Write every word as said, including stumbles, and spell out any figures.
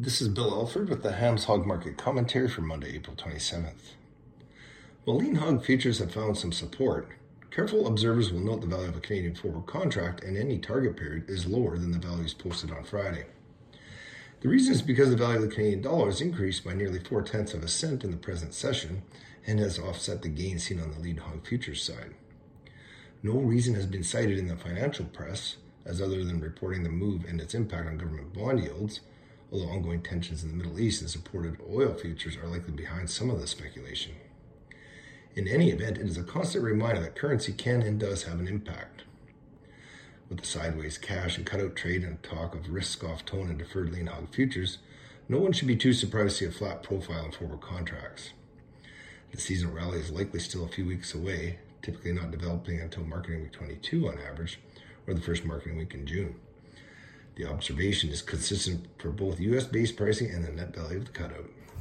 This is Bill Alford with the Hams Hog Market Commentary for Monday, April twenty-seventh. While lean hog futures have found some support, careful observers will note the value of a Canadian forward contract in any target period is lower than the values posted on Friday. The reason is because the value of the Canadian dollar has increased by nearly four-tenths of a cent in the present session and has offset the gains seen on the lean hog futures side. No reason has been cited in the financial press as other than reporting the move and its impact on government bond yields, although ongoing tensions in the Middle East and supported oil futures are likely behind some of the speculation. In any event, it is a constant reminder that currency can and does have an impact. With the sideways cash and cutout trade and talk of risk-off tone in deferred lean hog futures, no one should be too surprised to see a flat profile in forward contracts. The seasonal rally is likely still a few weeks away, typically not developing until marketing week twenty-two on average, or the first marketing week in June. The observation is consistent for both U S-based pricing and the net value of the cutout.